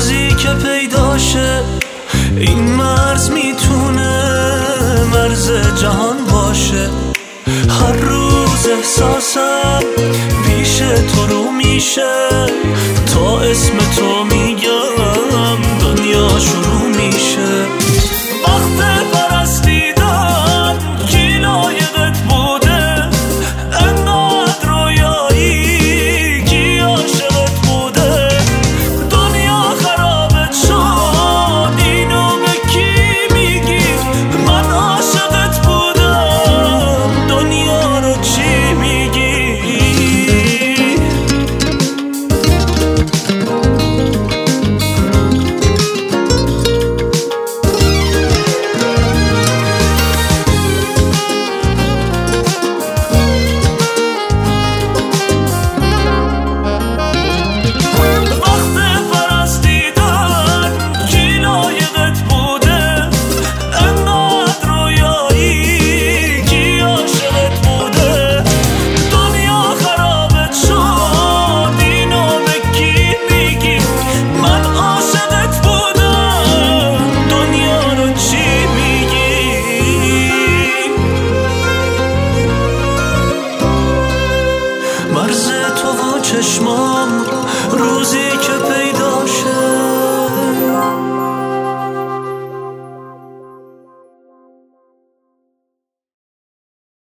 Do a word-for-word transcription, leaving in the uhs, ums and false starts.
روزی که پیداشه این مرز میتونه مرز جهان باشه. هر روز احساسم پیش تو رو میشه، تا اسم تو میگم دنیا شروع میشه. وقت پرستیدن کی لایقت بوده، انقدر رویایی کی عاشقت بوده. دنیا خرابت شد اینو به کی میگی، من عاشقت بودم دنیا رو چی میگی. مرز تو و چشمام روزی که پیدا